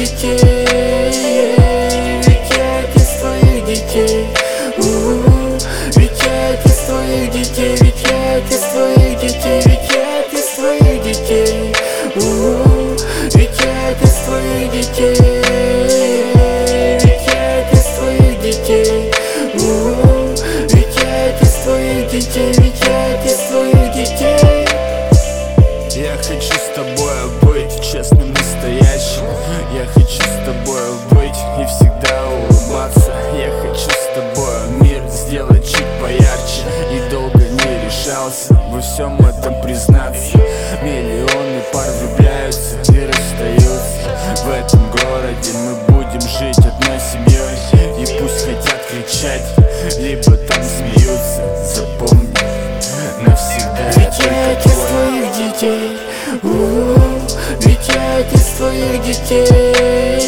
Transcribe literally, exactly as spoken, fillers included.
детей. Ведь я отец твоих детей. У-у-у. Ведь я отец твоих детей. Ведь я отец твоих детей. Ведь я отец твоих детей. У-у-у. Ведь я отец твоих детей. Ведь я отец твоих детей. У-у-у. Ведь я отец твоих детей. Ведь я отец твоих детей. Я хочу с тобой быть честным, настоящим. Я хочу с тобой быть и всегда улыбаться. Я хочу с тобой мир сделать чуть поярче. И долго не решался во всем этом признаться. Миллионы пар влюбляются и расстаются. В этом городе мы будем жить одной семьей. И пусть хотят кричать, либо там смеются. Запомни навсегда, ведь я отец твоих детей. У-у-у. Ведь я отец твоих детей.